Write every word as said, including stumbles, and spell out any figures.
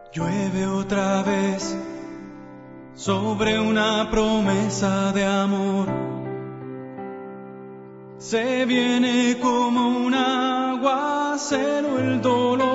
Llueve otra vez sobre una promesa de amor. Se viene como un aguacero el dolor.